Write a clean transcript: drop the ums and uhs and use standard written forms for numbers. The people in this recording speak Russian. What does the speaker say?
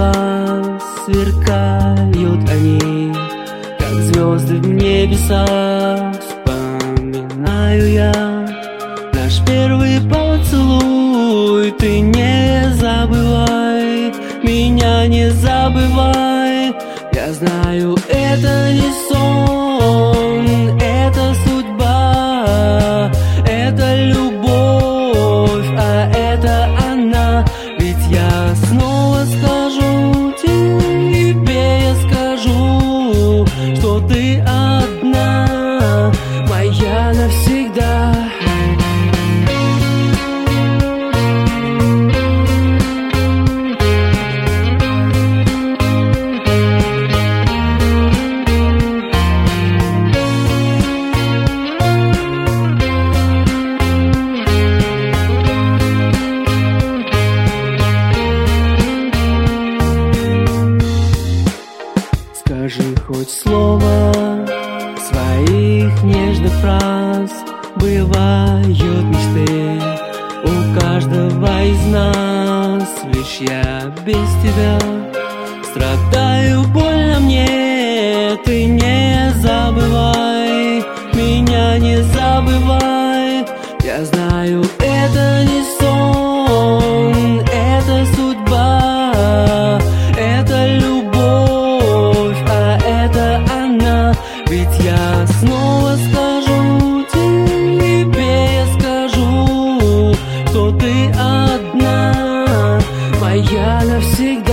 раз сверкают они, как звезды в небесах. Вспоминаю я наш первый поцелуй. Ты не забывай, меня не забывай. Я знаю, это не сон, это судьба, это любовь, а это она. Ведь я снова скажу тебе, я скажу, что ты одна, моя навсегда. Скажи хоть слово своих нежных фраз. Бывают мечты у каждого из нас, лишь я без тебя страдаю, больно мне. Ты не забывай, меня не забывай. Я знаю, это не сон, это судьба, это любовь, а это она. Ведь я снова скажу тебе, я скажу, что ты одна, моя навсегда.